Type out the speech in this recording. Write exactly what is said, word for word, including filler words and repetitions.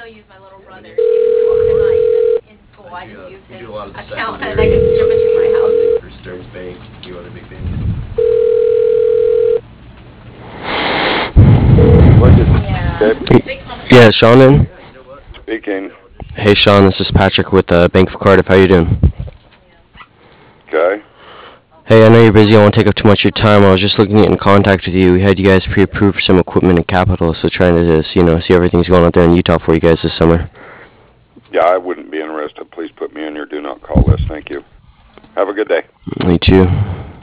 use my little brother. He uses Organite in school. I just use his account and I can ship it to my house. For Stearns Bank, you other big banks. Yeah. Yeah, Sean in? Speaking. Hey, Sean, this is Patrick with uh, Bank of Cardiff. How you doing? Okay. Hey, I know you're busy. I won't take up too much of your time. I was just looking to get in contact with you. We had you guys pre-approved for some equipment and capital, so trying to just, you know, see how everything's going out there in Utah for you guys this summer. Yeah, I wouldn't be interested. Please put me on your do not call list. Thank you. Have a good day. Me too.